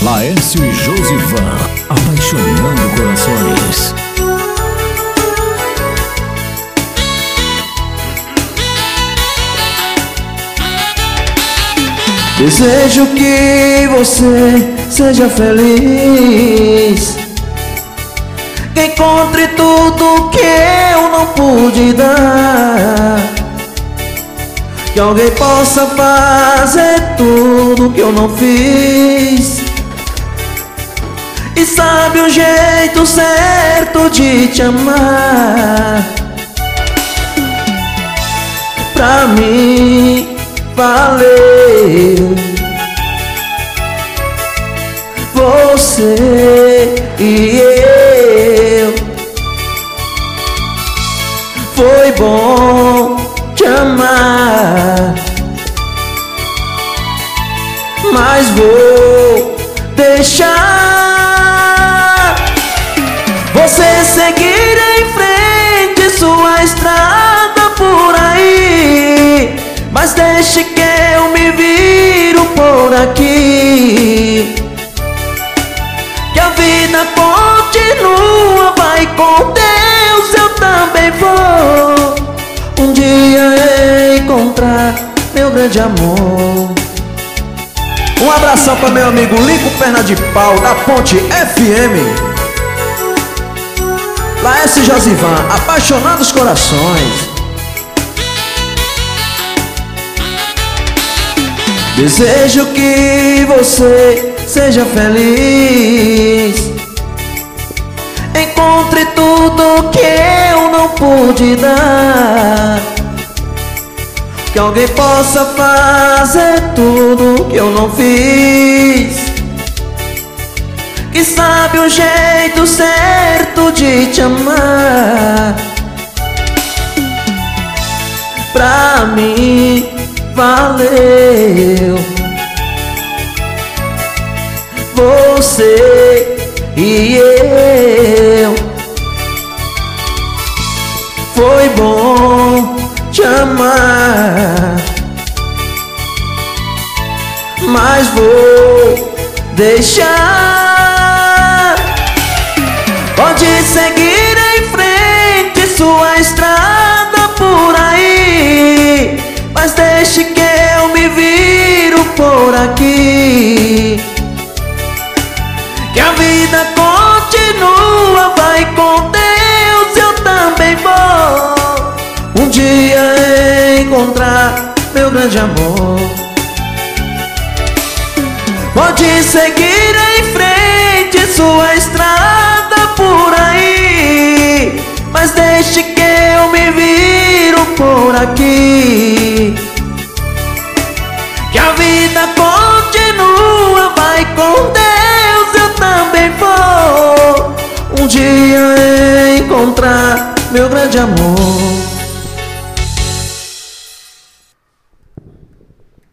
Laércio e Josivan, apaixonando corações. Desejo que você seja feliz, que encontre tudo que eu não pude dar, que alguém possa fazer tudo que eu não fiz, e sabe o jeito certo de te amar. Pra mim valeu você e eu. Foi bom te amar, mas vou deixar você seguir em frente sua estrada por aí, mas deixe que eu me viro por aqui, que a vida continua, vai com Deus, eu também vou um dia encontrar meu grande amor. Um abração para meu amigo Lico Perna de Pau, da Ponte FM. Laércio e Josivan, apaixonando os corações. Desejo que você seja feliz, encontre tudo que eu não pude dar, que alguém possa fazer tudo que eu não fiz, que sabe o jeito certo de te amar. Pra mim valeu você e eu. Foi bom te amar, mas vou deixar. Pode seguir em frente sua estrada por aí, mas deixe que eu me viro por aqui, que a vida continua, vai com Deus, eu também vou um dia encontrar meu grande amor. Pode seguir em frente sua estrada por aí, mas deixe que eu me viro por aqui, que a vida continua, vai com Deus, eu também vou um dia encontrar meu grande amor.